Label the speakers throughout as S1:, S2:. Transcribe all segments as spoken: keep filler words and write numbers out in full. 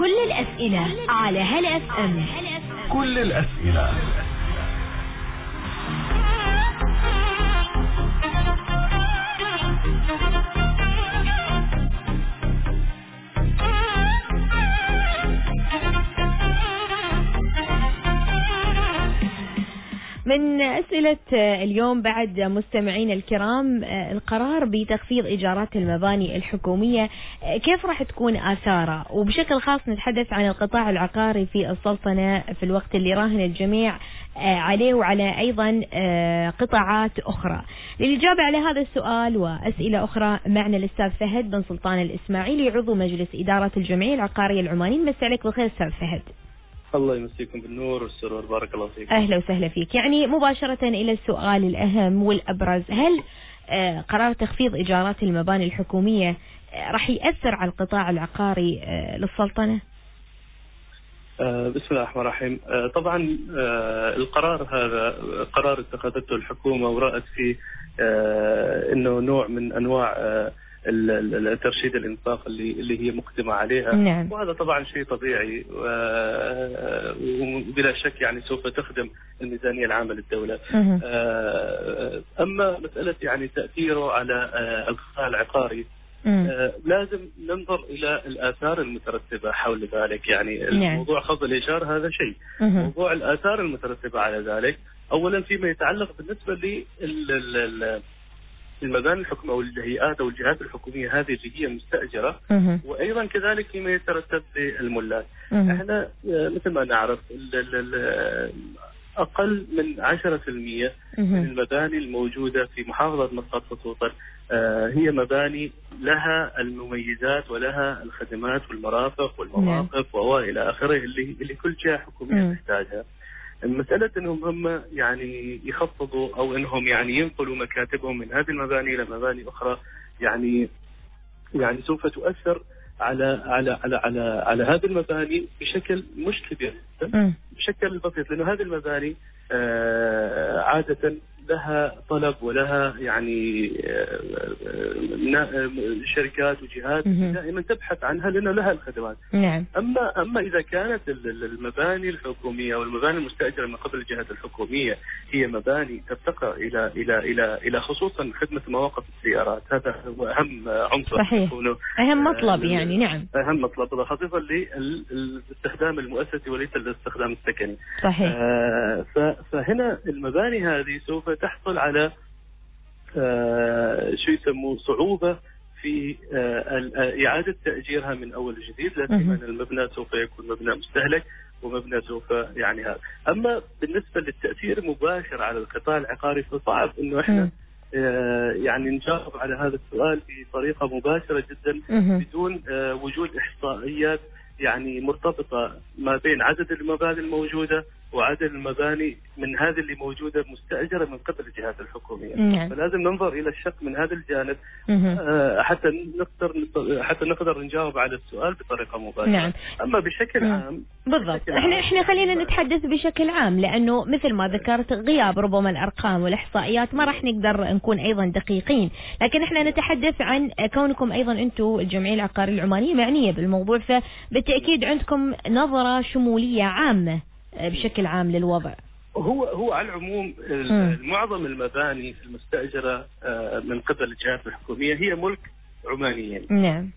S1: كل الأسئلة على هلا اف ام.
S2: كل الأسئلة.
S3: من أسئلة اليوم بعد مستمعين الكرام، القرار بتخفيض إيجارات المباني الحكومية كيف راح تكون آثاره؟ وبشكل خاص نتحدث عن القطاع العقاري في السلطنة في الوقت اللي راهن الجميع عليه وعلى أيضا قطاعات أخرى. للإجابة على هذا السؤال وأسئلة أخرى معنا الأستاذ فهد بن سلطان الإسماعيلي، عضو مجلس إدارة الجمعية العقارية العمانية. مساء عليك بالخير أستاذ فهد.
S4: الله يمسيكم بالنور والسرور، بارك الله فيك.
S3: أهلا وسهلا فيك. يعني مباشرة إلى السؤال الأهم والأبرز، هل قرار تخفيض إيجارات المباني الحكومية راح يأثر على القطاع العقاري للسلطنة؟
S4: بسم الله الرحمن الرحيم. طبعا القرار هذا قرار اتخذته الحكومة ورأت فيه انه نوع من انواع الترشيد الانفاق اللي اللي هي مقدمه عليها.
S3: نعم.
S4: وهذا طبعا شيء طبيعي وبلا شك يعني سوف تخدم الميزانيه العامه للدوله. اما مساله يعني تاثيره على القطاع العقاري، لازم ننظر الى الاثار المترتبه حول ذلك. يعني
S3: نعم.
S4: موضوع خفض الايجار هذا شيء، موضوع الاثار المترتبه على ذلك اولا فيما يتعلق بالنسبه لل المباني الحكومية أو الهيئات أو الجهات الحكومية هذه اللي هي مستأجرة، وأيضا كذلك فيما يترتب للملاك. احنا مثل ما نعرف أقل من عشرة بالمئة من المباني الموجودة في محافظة مسقط خصوصا هي مباني لها المميزات ولها الخدمات والمرافق والمواقف وإلى آخره اللي اللي كل جهة حكومية تحتاجها. مسألة انهم هم يعني يخفضوا او انهم يعني ينقلوا مكاتبهم من هذه المباني الى مباني اخرى، يعني يعني سوف تؤثر على على على على على هذه المباني بشكل مش كبير، بشكل بسيط، لانه هذه المباني آه عادة لها طلب ولها يعني شركات وجهات دائما تبحث عنها لأنه لها الخدمات.
S3: نعم.
S4: أما أما إذا كانت المباني الحكومية والمباني المستأجرة من قبل الجهات الحكومية هي مباني تفتقر إلى إلى إلى إلى خصوصا خدمة مواقف السيارات، هذا هو أهم عنصر.
S3: صحيح. أهم مطلب آه يعني. نعم.
S4: أهم مطلب خصيصا للاستخدام المؤسسي وليس الاستخدام السكني.
S3: صحيح.
S4: آه فهنا المباني هذه سوف تحصل على آه شو يسموه صعوبة في آه إعادة تأجيرها من أول جديد، لكن المبنى سوف يكون مبنى مستهلك ومبنى سوف يعني هذا. أما بالنسبة للتأثير المباشر على القطاع العقاري فصعب إنه إحنا آه يعني نجاوب على هذا السؤال بطريقة مباشرة جدا بدون آه وجود إحصائيات يعني مرتبطة ما بين عدد المباني الموجودة وعدد المباني من هذه اللي موجودة مستأجرة من قبل الجهات الحكومية.
S3: نعم.
S4: فلازم ننظر إلى الشق من هذا الجانب آه حتى نقدر حتى نقدر نجاوب على السؤال بطريقة مباشرة.
S3: نعم.
S4: أما بشكل
S3: مم.
S4: عام
S3: بالضبط
S4: بشكل
S3: احنا
S4: عام
S3: احنا خلينا نتحدث بشكل عام، لأنه مثل ما ذكرت غياب ربما الأرقام والإحصائيات ما راح نقدر نكون أيضا دقيقين، لكن احنا نتحدث عن كونكم أيضا أنتم الجمعية العقارية العمانية معنية بالموضوع، فبالتأكيد عندكم نظرة شمولية عامة بشكل عام للوضع.
S4: هو هو على العموم معظم المباني المستأجرة من قبل الجهات الحكومية هي ملك عمانيين.
S3: نعم.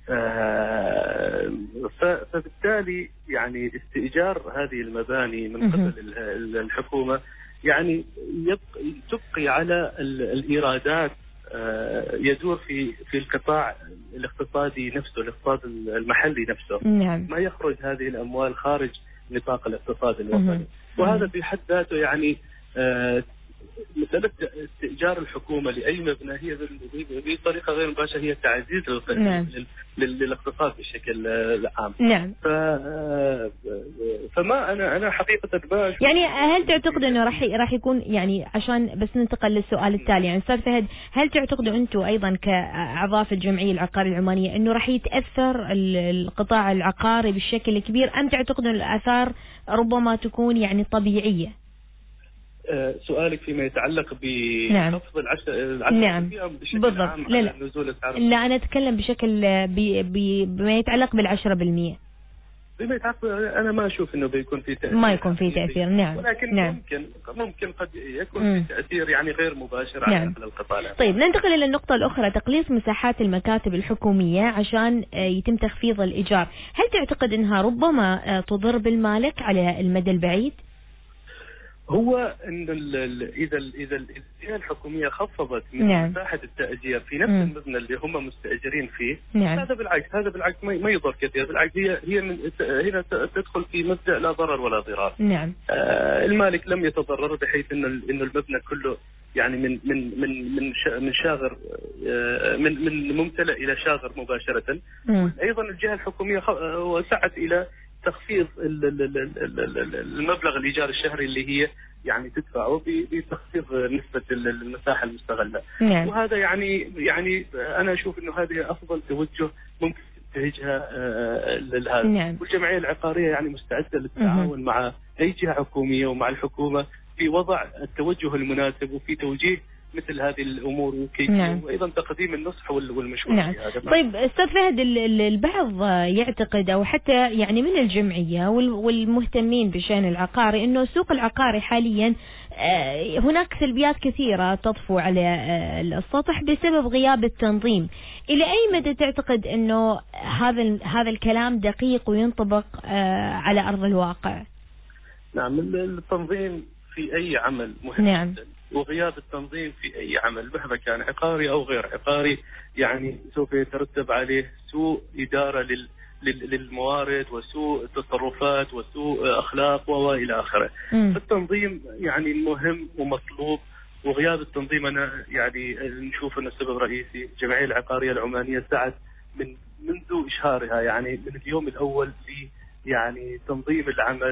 S4: فبالتالي يعني استئجار هذه المباني من قبل الحكومة يعني يبقى تبقي على الإيرادات يدور في في القطاع الاقتصادي نفسه، الاقتصاد المحلي نفسه.
S3: نعم.
S4: ما يخرج هذه الأموال خارج نطاق الاقتصاد الوطني، وهذا في حد ذاته يعني آه مسألة استئجار الحكومة لأي مبنى هي بطريقة غير مباشرة هي تعزيز
S3: نعم.
S4: للاقتصاد بشكل عام.
S3: نعم.
S4: ف فما أنا أنا حقيقة ما
S3: يعني هل تعتقد إنه راح راح يكون يعني عشان بس ننتقل للسؤال التالي، يعني أستاذ فهد، هل تعتقدوا أنتم أيضا كأعضاء في الجمعية العقارية العمانية إنه راح يتأثر القطاع العقاري بالشكل كبير، أم تعتقدوا الآثار ربما تكون يعني طبيعية؟
S4: سؤالك فيما يتعلق بخفض
S3: نعم.
S4: العشر
S3: نعم.
S4: بشكل
S3: بالضبط.
S4: عام
S3: لا لا.
S4: نزول الأسعار؟
S3: لا أنا أتكلم بشكل بي بي بما يتعلق بالعشرة بالمئة.
S4: بما يتعقد أنا ما أشوف إنه بيكون في تأثير،
S3: ما يكون في تأثير. نعم،
S4: ولكن
S3: نعم.
S4: ممكن ممكن قد يكون مم. في تأثير يعني غير مباشر
S3: نعم.
S4: على القطاع.
S3: طيب ننتقل إلى النقطة الأخرى، تقليص مساحات المكاتب الحكومية عشان يتم تخفيض الإيجار، هل تعتقد أنها ربما تضر بالمالك على المدى البعيد؟
S4: هو ان ال ال اذا ال اذا الجهه الحكوميه خفضت من
S3: نعم.
S4: مساحه التاجير في نفس
S3: مم.
S4: المبنى اللي هم مستاجرين فيه،
S3: نعم.
S4: هذا بالعكس هذا بالعكس ما يضر كثير، بالعكس هي هي من هنا تدخل في مبدا لا ضرر ولا ضرار.
S3: نعم.
S4: آه المالك لم يتضرر بحيث انه انه المبنى كله يعني من من من من من شاغر آه من من ممتلئ الى شاغر مباشره.
S3: مم.
S4: ايضا الجهه الحكوميه وسعت الى تخفيض المبلغ الإيجار الشهري اللي هي يعني تدفعه بتخفيض نسبة المساحة المستغلة.
S3: نعم.
S4: وهذا يعني يعني أنا أشوف إنه هذه أفضل توجه ممكن تتجهها لهذا.
S3: نعم.
S4: والجمعية العقارية يعني مستعدة للتعاون مع أي جهة حكومية ومع الحكومة في وضع التوجه المناسب وفي توجيه مثل هذه الأمور وكيفية. نعم. وأيضا تقديم النصح والمشورة.
S3: نعم. طيب أستاذ فهد، البعض يعتقد أو حتى يعني من الجمعية والمهتمين بشأن العقاري أنه السوق العقاري حاليا هناك سلبيات كثيرة تطفو على السطح بسبب غياب التنظيم، إلى أي مدى تعتقد أنه هذا هذا الكلام دقيق وينطبق على أرض الواقع؟
S4: نعم، التنظيم في أي عمل مهم.
S3: نعم.
S4: وغياب التنظيم في أي عمل مهما كان عقاري أو غير عقاري يعني سوف يترتب عليه سوء إدارة لل للموارد وسوء تصرفات وسوء أخلاق وإلى آخره. فالتنظيم يعني مهم ومطلوب، وغياب التنظيم أنا يعني نشوف أنه سبب رئيسي. الجمعية العقارية العمانية سعت من منذ إشهارها يعني من اليوم الأول ل يعني تنظيم العمل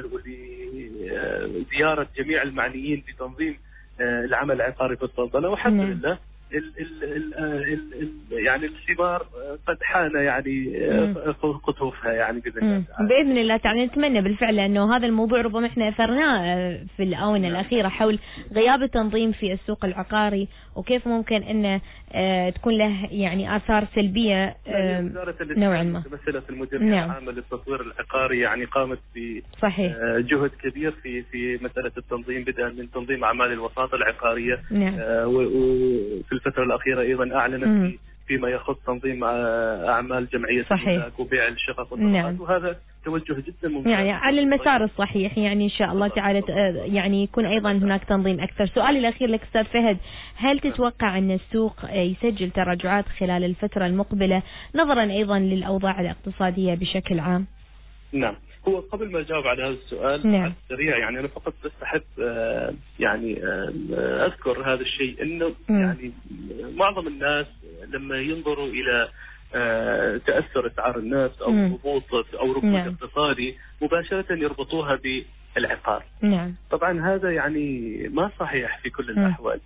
S4: ولزيارة جميع المعنيين بتنظيم العمل العقاري في السلطنة، والحمد لله ال ال ال ال ال يعني الثمار قد حان يعني قطوفها يعني بإذن الله تعالى.
S3: بإذن الله تعالى. نتمنى بالفعل أنه هذا الموضوع ربما احنا أثرناه في الآونة الأخيرة حول غياب التنظيم في السوق العقاري وكيف ممكن أن تكون له يعني آثار سلبية نوعا ما.
S4: مسألة المدير العام للتطوير العقاري يعني قامت بجهد كبير في في مسألة التنظيم، بدءا من تنظيم أعمال الوساطة العقارية.
S3: نعم.
S4: وفي الفترة الأخيرة أيضا أعلنت في فيما يخص تنظيم أعمال جمعية الملاك وبيع الشقق والطبقات.
S3: نعم.
S4: وهذا توجه جدا ممتاز
S3: يعني على المسار الصحيح، يعني إن شاء الله تعالى يعني يكون أيضا هناك تنظيم أكثر. سؤالي الأخير لك أستاذ فهد، هل تتوقع أن السوق يسجل تراجعات خلال الفترة المقبلة نظرا أيضا للأوضاع الاقتصادية بشكل عام؟
S4: نعم، هو قبل ما أجاوب على هذا السؤال
S3: نعم.
S4: على السريع يعني أنا فقط بس أحب آه يعني آه أذكر هذا الشيء إنه م. يعني معظم الناس لما ينظروا إلى آه تأثر أسعار النفط أو هبوط أو ركود نعم. اقتصادي مباشرة يربطوها بالعقار.
S3: نعم.
S4: طبعا هذا يعني ما صحيح في كل الأحوال.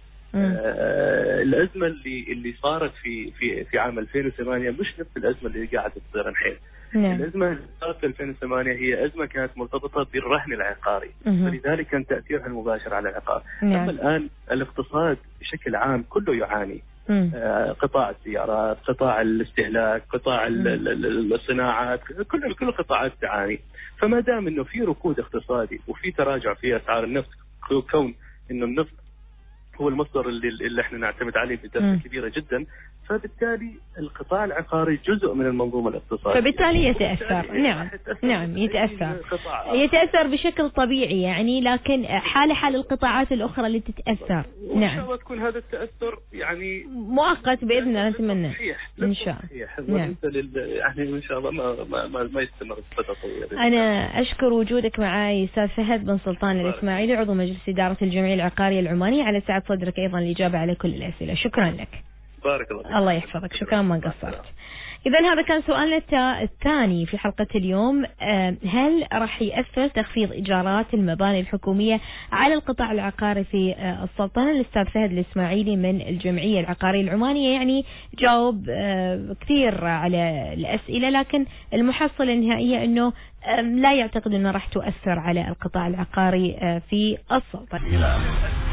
S4: آه الأزمة اللي اللي صارت في في في عام ألفين وثمانية مش نفس الأزمة اللي قاعدة تصير الحين.
S3: نعم.
S4: الأزمة اللي صارت في ألفين وثمانية هي أزمة كانت مرتبطة بالرهن العقاري، فلذلك كان تأثيرها المباشر على العقار.
S3: نعم.
S4: أما الآن الاقتصاد بشكل عام كله يعاني. آه قطاع السيارات، قطاع الاستهلاك، قطاع الصناعات، كل كل القطاعات تعاني. فما دام إنه في ركود اقتصادي وفي تراجع في أسعار النفط، كون إنه النفط هو المصدر اللي, اللي احنا نعتمد عليه بدرجة كبيرة جدا، فبالتالي القطاع العقاري جزء من المنظومة الاقتصادية،
S3: فبالتالي يتأثر. نعم نعم يتأثر يتأثر بشكل طبيعي يعني، لكن حال حال القطاعات الأخرى اللي تتأثر. نعم،
S4: إن شاء الله تكون هذا التأثر يعني
S3: مؤقت بإذن الله، نتمنى إن شاء الله.
S4: نعم. يعني إن شاء الله ما ما ما, ما يستمر فترة طويلة.
S3: أنا أشكر وجودك معي أستاذ فهد بن سلطان الإسماعيلي، عضو مجلس إدارة الجمعية العقارية العمانية، على سعة صدرك أيضا الإجابة على كل الأسئلة. شكرا لك.
S4: بارك الله.
S3: الله يحفظك، شكرا ما قصرت. إذا هذا كان سؤالنا الثاني في حلقة اليوم، هل راح يأثر تخفيض إيجارات المباني الحكومية على القطاع العقاري في السلطنة؟ الأستاذ فهد الإسماعيلي من الجمعية العقارية العمانية يعني جاوب كثير على الأسئلة، لكن المحصلة النهائية أنه لا يعتقد أنه راح تؤثر على القطاع العقاري في السلطنة.